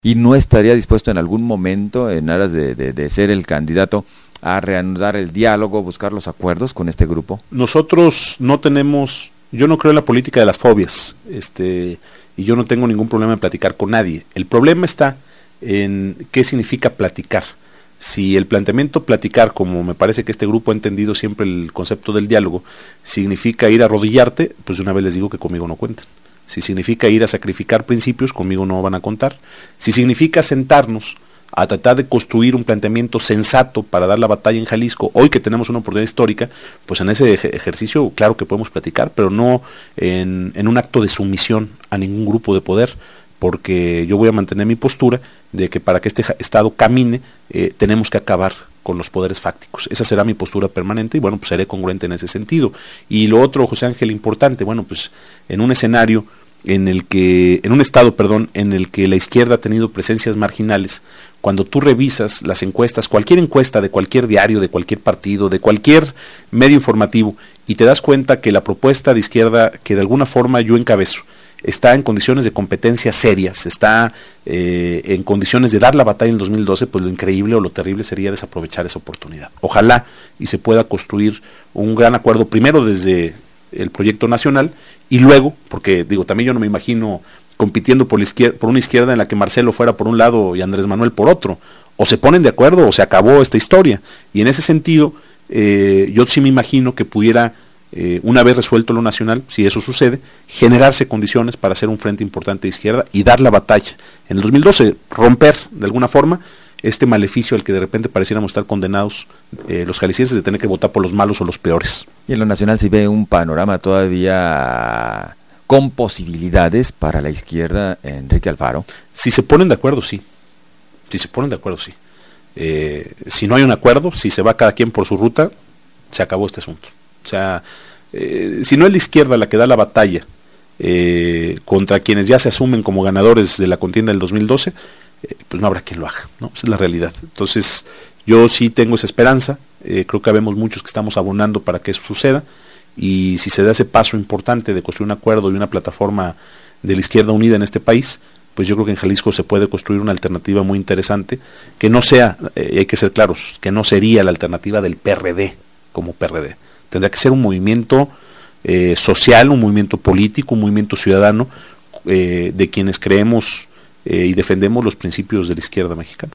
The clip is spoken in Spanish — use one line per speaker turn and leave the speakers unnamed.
¿Y no estaría dispuesto en algún momento, en aras de ser el candidato, a reanudar el diálogo, buscar los acuerdos con este grupo?
Nosotros no tenemos, yo no creo en la política de las fobias, y yo no tengo ningún problema en platicar con nadie. El problema está en qué significa platicar. Si el planteamiento platicar, como me parece que este grupo ha entendido siempre el concepto del diálogo, significa ir a arrodillarte, pues de una vez les digo que conmigo no cuenten. Si significa ir a sacrificar principios, conmigo no van a contar. Si significa sentarnos a tratar de construir un planteamiento sensato para dar la batalla en Jalisco, hoy que tenemos una oportunidad histórica, pues en ese ejercicio claro que podemos platicar, pero no en un acto de sumisión a ningún grupo de poder, porque yo voy a mantener mi postura de que para que este Estado camine, tenemos que acabar con los poderes fácticos. Esa será mi postura permanente y bueno, pues seré congruente en ese sentido. Y lo otro, José Ángel, importante, bueno, pues en un escenario en un estado, en el que la izquierda ha tenido presencias marginales, cuando tú revisas las encuestas, cualquier encuesta de cualquier diario, de cualquier partido, de cualquier medio informativo, y te das cuenta que la propuesta de izquierda que de alguna forma yo encabezo, está en condiciones de competencia serias, está en condiciones de dar la batalla en el 2012, pues lo increíble o lo terrible sería desaprovechar esa oportunidad. Ojalá y se pueda construir un gran acuerdo, primero desde el proyecto nacional, y luego, porque digo, también yo no me imagino compitiendo por una izquierda en la que Marcelo fuera por un lado y Andrés Manuel por otro. O se ponen de acuerdo o se acabó esta historia. Y en ese sentido, yo sí me imagino que pudiera, una vez resuelto lo nacional, si eso sucede, generarse condiciones para hacer un frente importante de izquierda y dar la batalla. En el 2012, romper de alguna forma este maleficio al que de repente pareciéramos estar condenados los jaliscienses de tener que votar por los malos o los peores.
Y en lo nacional se ve un panorama todavía con posibilidades para la izquierda, Enrique Alfaro.
Si se ponen de acuerdo, sí. Si no hay un acuerdo, si se va cada quien por su ruta, se acabó este asunto. O sea, si no es la izquierda la que da la batalla contra quienes ya se asumen como ganadores de la contienda del 2012, pues no habrá quien lo haga, ¿no? Esa es la realidad. Entonces, yo sí tengo esa esperanza, creo que habemos muchos que estamos abonando para que eso suceda, y si se da ese paso importante de construir un acuerdo y una plataforma de la izquierda unida en este país, pues yo creo que en Jalisco se puede construir una alternativa muy interesante, que no sea, hay que ser claros, que no sería la alternativa del PRD como PRD. Tendrá que ser un movimiento social, un movimiento político, un movimiento ciudadano, de quienes creemos y defendemos los principios de la izquierda mexicana.